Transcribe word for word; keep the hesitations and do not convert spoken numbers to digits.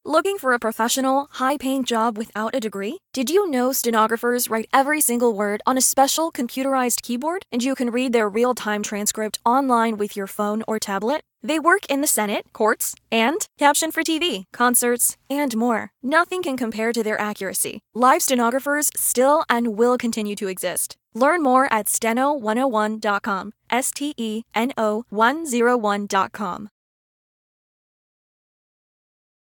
Looking for a professional, high-paying job without a degree? Did you know stenographers write every single word on a special computerized keyboard, and you can read their real-time transcript online with your phone or tablet? They work in the Senate, courts, and caption for T V, concerts, and more. Nothing can compare to their accuracy. Live stenographers still and will continue to exist. Learn more at steno one oh one dot com, S T E N O one oh one dot com.